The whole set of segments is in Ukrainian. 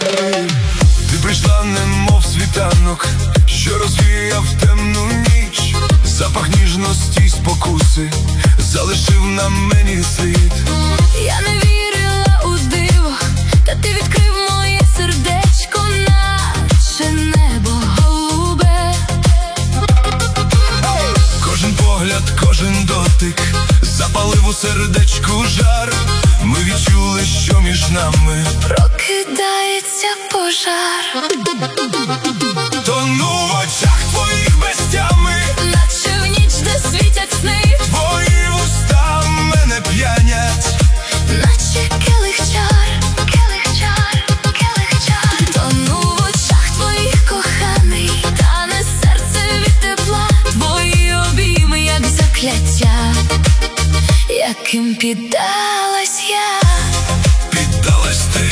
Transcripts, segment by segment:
Ти прийшла немов світанок, що розвіяв темну ніч. Запах ніжності й спокуси залишив на мені слід. Я не вірила у диво, та ти відкрив моє сердечко, наче небо голубе. Кожен погляд, кожен дотик запалив у сердечку жар. Ми відчули, що між нами прокидається пожар. Тону в очах твоїх без тями, наче в ніч, де світять сни. твої вуста мене п'янять, наче келих чар, келих чар, келих чар. Тону в очах твоїх, коханий, тане серце від тепла. Твої обійми, як закляття, яким піддалась я. піддалась ти.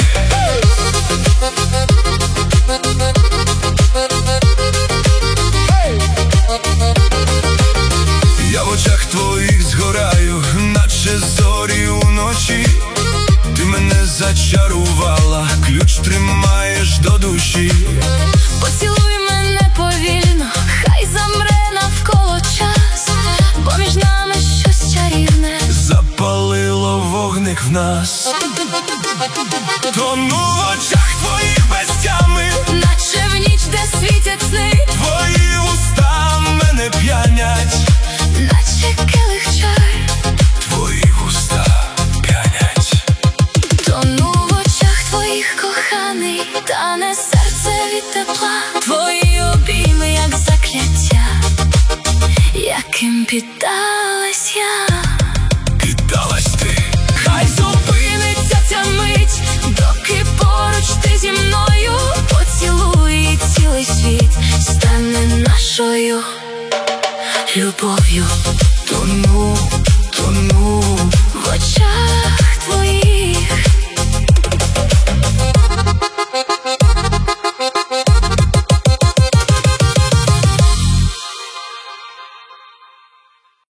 Я в очах твоїх згораю, наче зорі уночі. Ти мене зачарувала, ключ тримаєш до душі. Поцілуй мене повільно, хай замре навколо час, бо між нами щось чарівне запалило вогник в нас. Тону в очах твоїх без тями, наче в ніч, де світять сни. твої уста мене п'янять, наче келих чар, твої уста п'янять. тону в очах твоїх, коханий, тане серце від тепла. Твої обійми, як закляття, яким піддалась я. піддалась ти. Хай зупиниться ця мить, доки поруч ти зі мною. Поцілуй, і цілий світ стане нашою любов'ю. Тону В очах